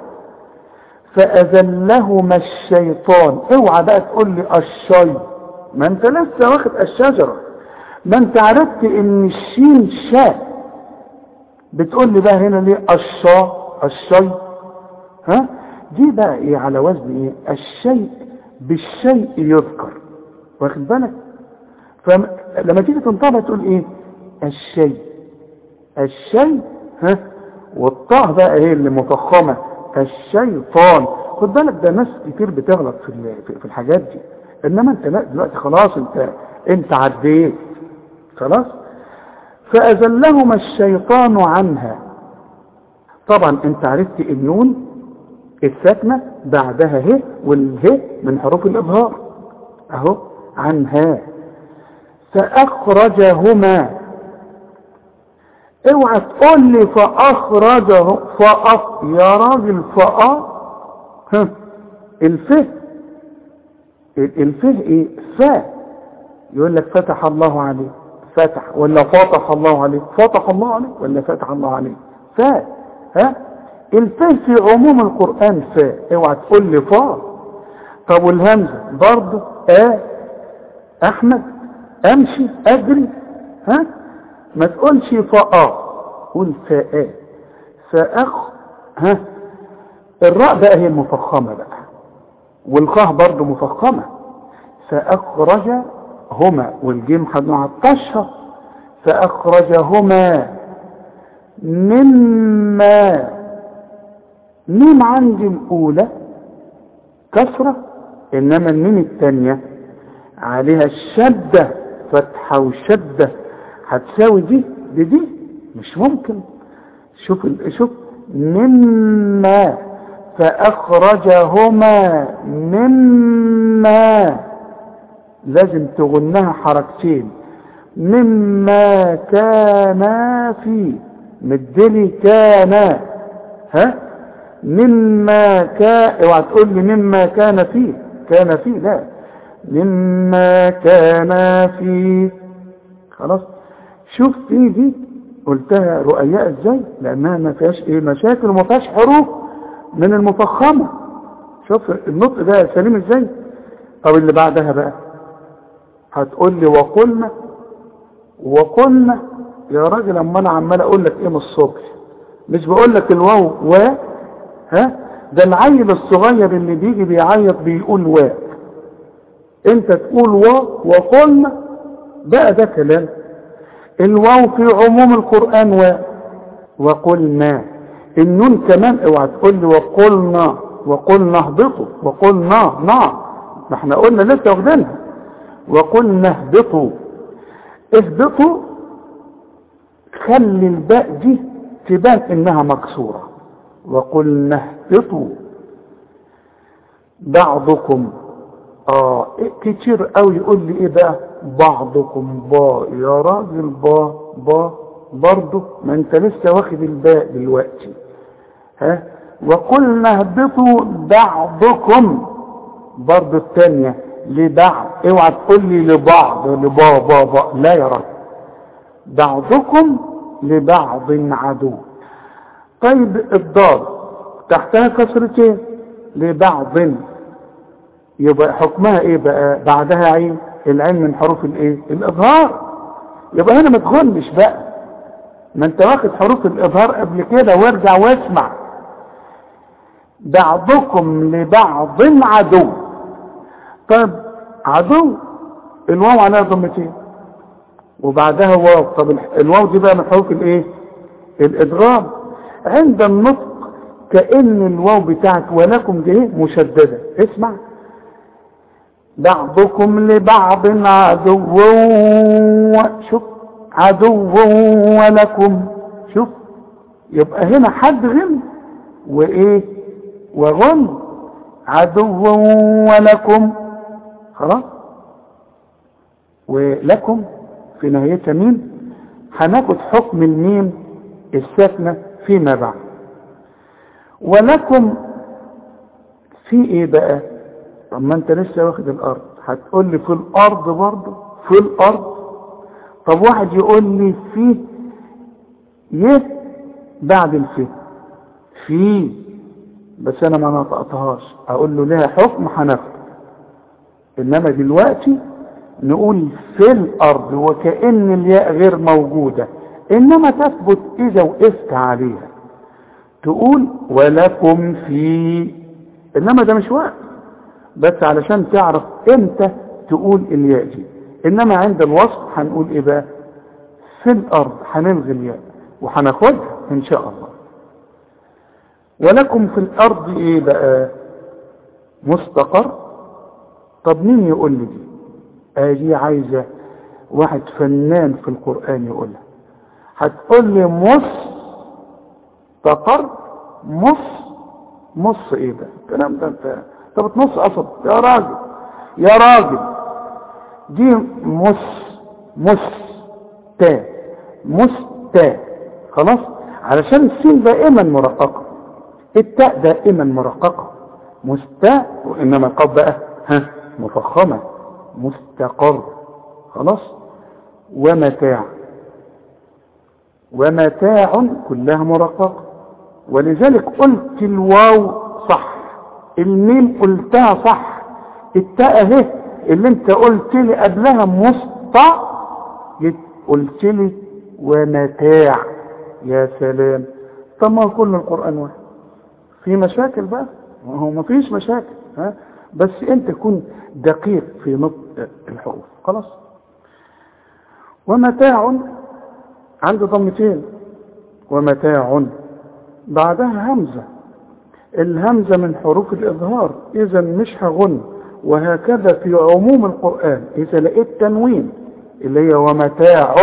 S1: فأزلهما الشيطان. اوعى بقى تقول لي الشي، ما انت لسه واخد الشجرة، ما انت عرفت ان الشين شاء. بتقول لي بقى هنا ليه الشا الشي؟ ها دي بقى ايه على وزن ايه؟ الشيء بالشيء يذكر، واخد بالك؟ فلما تيجي تنطبق تقول ايه الشيء الشيء ها، والطاء بقى هي اللي مفخمه الشيطان. خد بالك ده ناس كتير بتغلط في في الحاجات دي، انما انت لا دلوقتي خلاص انت انت عديت خلاص. فأزلهما الشيطان عنها. طبعا انت عرفت النون الساكنه بعدها ه، واله من حروف الابهار اهو عنها. فأخرجهما. اوعى تقول لي فأخرجه فأ يا راجل فأ ها الفه الفه ايه فا. يقول لك فتح الله عليه، فتح ولا فتح الله عليه؟ فتح الله عليه ولا فتح الله عليه؟ فا ها الفه في عموم القرآن فا. اوعى تقول لي فا. طب والهمزة برضه اه احمد امشي اجري ها، ما تقولش فا، قول فا. فاخ ها الراء بقى هي المفخمه بقى، والخاء برضه مفخمه. فاخرجهما والجيم هنعطشها. فاخرجهما مما. ميم عندي الاولى كسره، انما الميم الثانيه عليها الشده فتحه وشده، هتساوي دي بدي مش ممكن. شوف شوف مما. فأخرجهما مما لازم تغنها حركتين. مما كان فيه مدلي كان ها مما كان. اوعى تقول لي مما كان فيه كان فيه لا، مما كان فيه. خلاص. شوف في دي قلتها رؤياء ازاي، لانها ما فيهاش ايه مشاكل وما فيهاش حروف من المفخمه. شوف النطق ده سليم ازاي. طب اللي بعدها بقى هتقول لي وقلنا. وقلنا يا راجل اما انا عمال اقول لك ايه من الصبح مش بقول لك الواو و، ها، ده العيل الصغير اللي بيجي بيعيط بيقول و، انت تقول و وقلنا، بقى ده كلام. الواو في عموم القرآن و، وقلنا. النون كمان اوعى تقول لي وقلنا، وقلنا اهبطوا، وقلنا نا، ما احنا قلنا لسه واخدينها. وقلنا اهبطوا، اهبطوا، خلي الباء دي تبان انها مكسورة. وقلنا اهبطوا بعضكم، اه كتير قوي يقول لي ايه بقى بعضكم با، يا راجل با با برضه، ما انت لسه واخد الباء دلوقتي. ها، وقلنا اهبطوا بعضكم، برضه الثانيه لبعض، اوعى تقول لي لبعض لبا با با، لا يا راجل، بعضكم لبعض عدو. طيب الضاد تحتها كسرتين، لبعض، يبقى حكمها ايه بقى؟ بعدها عين، العين من حروف الايه؟ الاظهار. يبقى هنا ما تغنش بقى، ما انت واخد حروف الاظهار قبل كده، وارجع واسمع. بعضكم لبعض عدو. طب عدو الواو عليها ضمتين وبعدها واو، طب الواو دي بقى من حروف الايه؟ الادغام. عند النطق كأن الواو بتاعت ولكم دي مشددة. اسمع، بعضكم لبعض عدو، شوف عدو ولكم، شوف، يبقى هنا حد غن وايه وغن، عدو ولكم، خلاص. ولكم في نهايتها ميم، هناخد حكم الميم الساكنه فيما بعد. ولكم في ايه بقى؟ طب ما انت لسه واخد الارض، هتقول لي في الارض برضه، في الارض. طب واحد يقول لي في يه بعد الف، في، بس انا ما نطقتهاش، اقول له لها حكم هناخده. انما دلوقتي نقول في الارض وكأن الياء غير موجودة، انما تثبت اذا وقفت عليها، تقول ولكم في، انما ده مش وقت، بس علشان تعرف امتى تقول الياء دي. انما عند الوصف هنقول ايه بقى؟ في الارض، هنلغي الياء وهناخدها ان شاء الله. ولكم في الارض ايه بقى؟ مستقر. طب مين يقول لي دي؟ آه دي عايزه واحد فنان في القرآن يقولها. هتقول لي مستقر، مص مص ايه ده الكلام ده؟ انت انت بتنص قصب يا راجل، يا راجل. دي مس مس تا مس تا، خلاص، علشان السين دائما مرققه، التاء دائما مرققه، مستاء، وانما القاف بقى ها مفخمه، مستقر، خلاص. ومتاع، ومتاع كلها مرققه، ولذلك قلت الواو صح، الميم قلتها صح، التاء اهي اللي انت قلت لي قبلها مسطع، قلت لي ومتاع. يا سلام، طب ما كل القرآن واحد، في مشاكل بقى؟ هو ما فيش مشاكل، ها، بس انت كن دقيق في نطق الحروف، خلاص. ومتاع عند ضمتين، ومتاع بعدها همزة، الهمزة من حروف الإظهار، إذا مش هغن. وهكذا في عموم القرآن إذا لقيت تنوين اللي هي ومتاع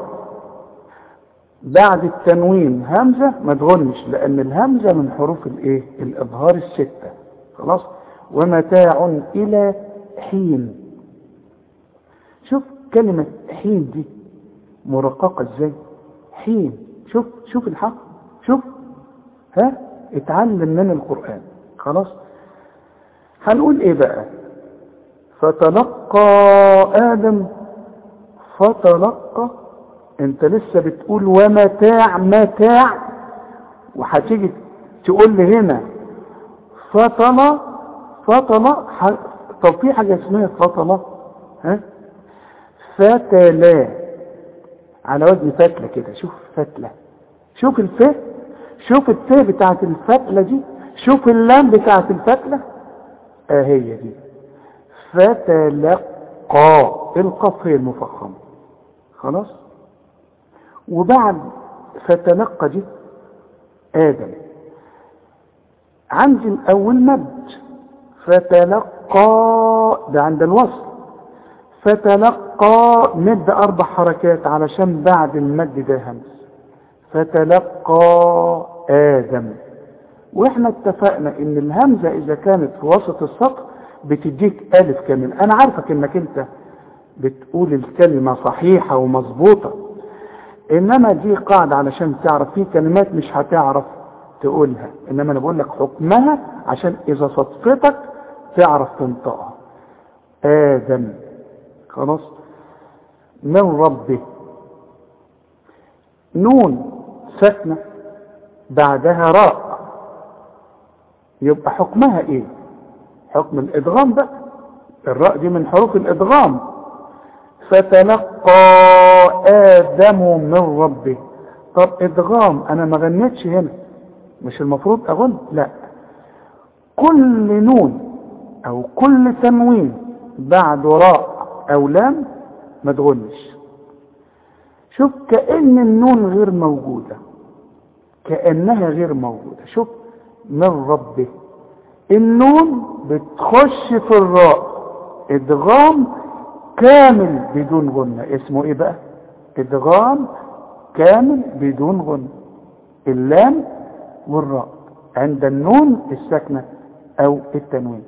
S1: بعد التنوين همزة ما تغنش، لأن الهمزة من حروف الإيه؟ الإظهار الستة، خلاص. ومتاع إلى حين. شوف كلمة حين دي مرققة ازاي؟ حين، شوف شوف الحق، شوف، ها، اتعلم من القرآن، خلاص. هنقول ايه بقى؟ فتلقى آدم، فتلقى، انت لسه بتقول ومتاع متاع، وهتيجي تقول لي هنا فطل فطل. طب في حاجة اسمها فطل، ها، فتلا، على وزن فتلة كده، شوف فتلة، شوف الف، شوف التاء بتاعت الفتلة دي، شوف اللام بتاعت الفتلة اهي دي فتلقى، القاف هي المفخمة خلاص. وبعد فتلقى دي آدم، عندي الأول مد فتلقى ده عند الوصل، فتلقى مد أربع حركات علشان بعد المد ده همس، فتلقى آدم. واحنا اتفقنا ان الهمزة اذا كانت في وسط السطر بتديك ألف كامل. انا عارفك انك انت بتقول الكلمة صحيحة ومظبوطة، انما دي قاعدة علشان تعرف في كلمات مش هتعرف تقولها، انما انا بقول لك حكمها عشان اذا صدفتك تعرف تنطقها. آدم خلاص. من ربه، نون ساكنة بعدها راء، يبقى حكمها ايه؟ حكم الادغام بقى، الراء دي من حروف الادغام. فتلقى آدم من ربه. طب ادغام انا ما غنيتش هنا، مش المفروض اغن؟ لا، كل نون او كل تنوين بعد راء او لام ما تغنش. شوف كأن النون غير موجودة، كأنها غير موجودة. شوف من ربه، النون بتخش في الراء ادغام كامل بدون غنة. اسمه ايه بقى؟ ادغام كامل بدون غنة. اللام والراء عند النون الساكنة او التنوين.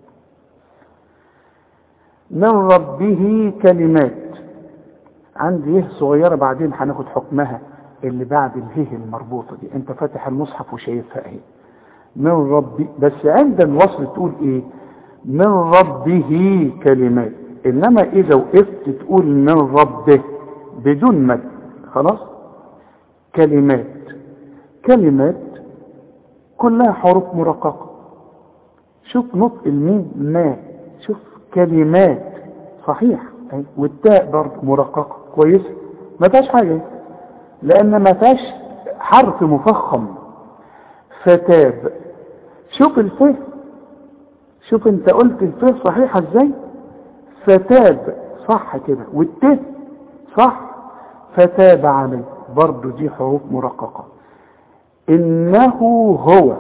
S1: من ربه كلمات، عندي يه صغيرة بعدين هناخد حكمها اللي بعد الهيه المربوطة دي، انت فاتح المصحف وشايفها اهي. من ربي، بس عند الوصل تقول ايه؟ من ربه كلمات. انما اذا وقفت تقول من ربه بدون مد خلاص. كلمات، كلمات كلها حروف مرققة. شوف نطق الميم ما، شوف كلمات صحيح، والتاء برضه مرققة كويس، ما فيهاش حاجة لان ما فيهاش حرف مفخم. فتاب، شوف الف، شوف انت قلت الف صحيحة ازاي، فتاب صح كده، والت صح، فتاب عليه برضو دي حروف مرققة. انه هو،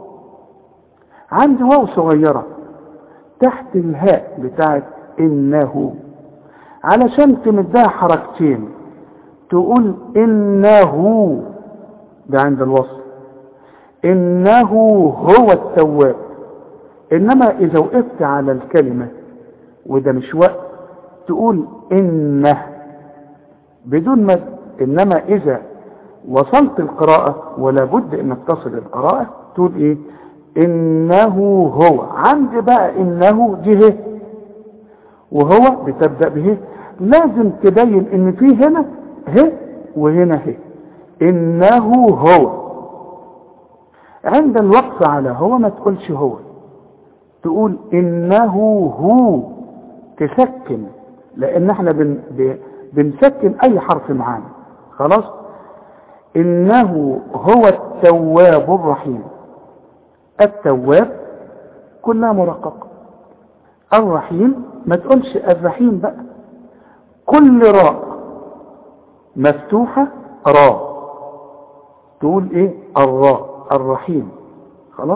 S1: عندي واو صغيرة تحت الهاء بتاعت انه، علشان تمدها حركتين تقول انه، ده عند الوصل، انه هو التواب. انما اذا وقفت على الكلمة وده مش وقت تقول انه بدون مد. انما اذا وصلت القراءة ولا بد انك تصل القراءة تقول ايه؟ انه هو. عندي بقى انه دي هي، وهو بتبدأ به، لازم تبين ان في هنا هي وهنا هي. انه هو، عند الوقف على هو ما تقولش هو، تقول انه هو، تسكن، لان احنا بن بنسكن اي حرف معانا خلاص. انه هو التواب الرحيم. التواب كلها مرققة. الرحيم ما تقولش الرحيم بقى، كل راء مفتوحة راء تقول ايه؟ الراء الرحيم خلاص.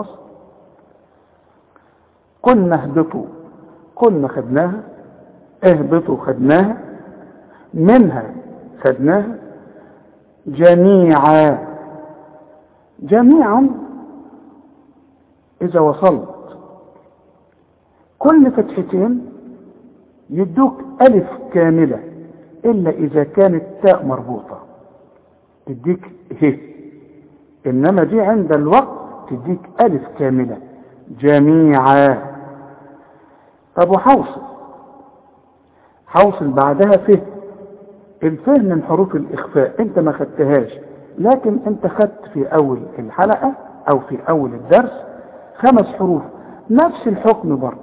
S1: قلنا اهبطوا، قلنا خدناها، اهبطوا خدناها، منها خدناها، جميعا، جميعا اذا وصلت كل فتحتين يدوك الف كاملة، الا اذا كانت تاء مربوطة تديك هي، انما دي عند الوقت تديك الف كاملة جميعا. طب وحوصل، حوصل بعدها فه. الفه من حروف الاخفاء، انت ما خدتهاش، لكن انت خدت في اول الحلقة او في اول الدرس خمس حروف نفس الحكم برضه.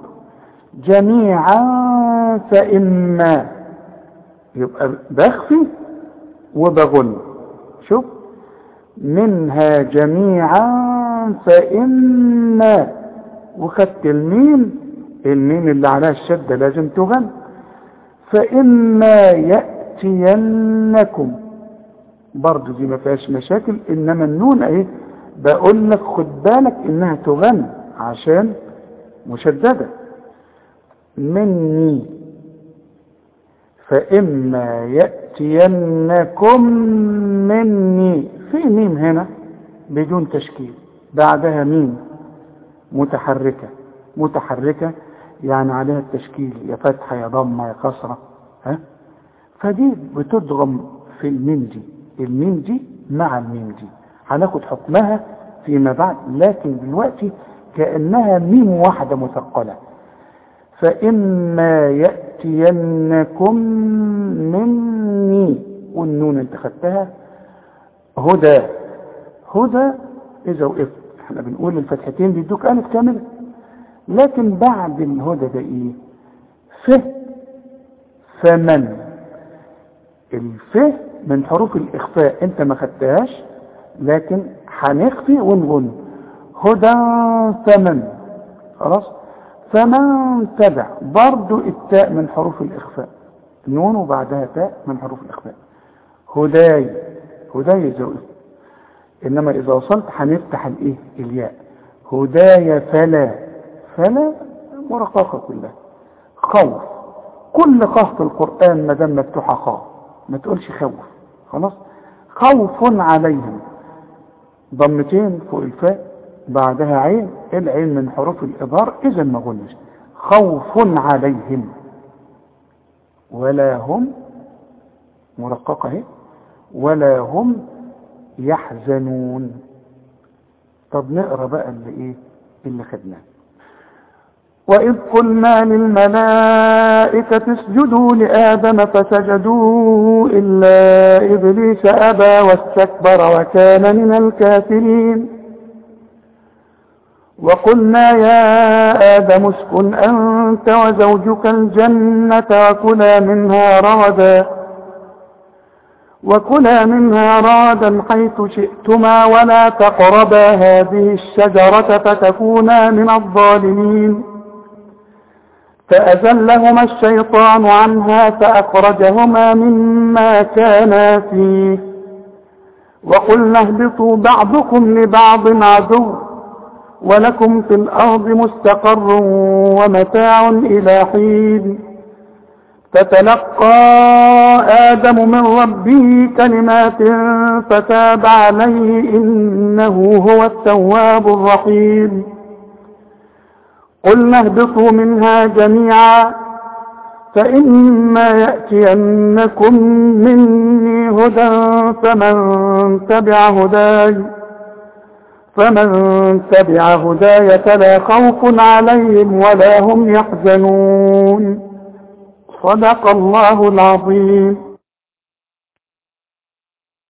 S1: جميعا فإما، يبقى بخفي وبغن. شوف منها جميعا فإما، وخدت الميم، الميم اللي عليها الشدة لازم تغن، فإما يأتينكم، برضو دي ما فيهاش مشاكل، إنما النون اهي بقول لك خد بالك إنها تغن عشان مشددة. مني، فإما يأتينكم مني، في ميم هنا بدون تشكيل، بعدها ميم متحركة، متحركة يعني عليها التشكيل، يا فتحة يا ضمة يا كسرة، ها، فدي بتضغم في الميم دي، الميم دي مع الميم دي، هناخد حكمها فيما بعد، لكن دلوقتي كأنها ميم واحدة مثقلة. فإما يأتينكم مني، والنون انت خدتها هدى، هدى إذا وقفت، احنا بنقول الفتحتين بيدوك ألف كاملة، لكن بعد الهدى ده ايه؟ ف، فمن، الف من حروف الإخفاء انت ما خدتهاش، لكن هنخفي ونغن، هدى فمن، خلاص. فمن تبع، برضو التاء من حروف الإخفاء، نون وبعدها تاء من حروف الإخفاء، هداي، هداي إذا وقفت، إنما إذا وصلت هنفتح الإيه؟ الياء، هداي فلا، فلا مرققة كلها. خوف، كل قاف في القرآن ما دام مفتوحة خاء، ما تقولش خوف، خلاص. خوف عليهم، ضمتين فوق الفاء بعدها عين، العين من حروف الإظهار إذا ما غنش، خوف عليهم ولا هم، مرققة اهي، ولا هم يحزنون. طب نقرأ بقى اللي ايه اللي خدناه. وإذ قلنا للملائكة اسجدوا لآدم فسجدوا إلا إبليس أبى واستكبر وكان من الكافرين. وقلنا يا آدم اسكن أنت وزوجك الجنة وكلا منها رغدا وكلا منها رغدا حيث شئتما ولا تقربا هذه الشجرة فتكونا من الظالمين. فأزلهما الشيطان عنها فأخرجهما مما كانا فيه وقلنا اهبطوا بعضكم لبعض عدو ولكم في الأرض مستقر ومتاع إلى حين. فتلقى آدم من ربه كلمات فتاب عليه إنه هو التواب الرحيم. قلنا اهبطوا منها جميعا فإما يأتينكم مني هدى فمن تبع هداي فمن تبع هداي فلا خوف عليهم ولا هم يحزنون. صدق الله العظيم.